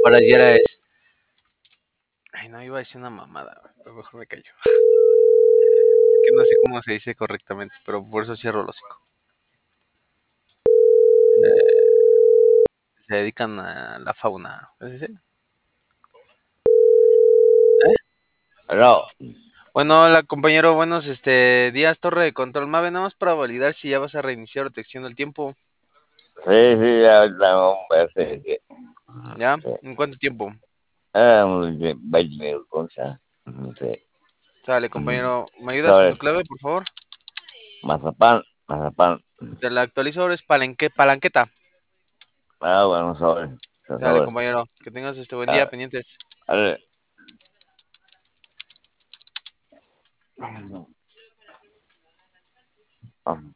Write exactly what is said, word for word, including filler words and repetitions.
Ahora ya era es. Ay, no, iba a decir una mamada, güey, pero mejor me callo. Es que no sé cómo se dice correctamente, pero por eso cierro el hocico. Eh, se dedican a la fauna. ¿Es ese? ¿Eh? No, Bueno, hola compañero, buenos este, días, torre de control. Mave, nada más para validar si ya vas a reiniciar o te extiendo el tiempo. sí, sí, ya estamos, parece que, ¿Ya? sí. ¿En cuánto tiempo? Ah, muy bien, veinte minutos, ya. Sí. Sale, Mm, compañero. ¿Me ayudas con tu Sobre clave, por favor? mazapán, mazapán. Te la actualizo ahora, es palenque, palanqueta. Ah, bueno, sobre, Sale, sobre. compañero. Que tengas este buen día, Ah, pendientes. vale. Ah,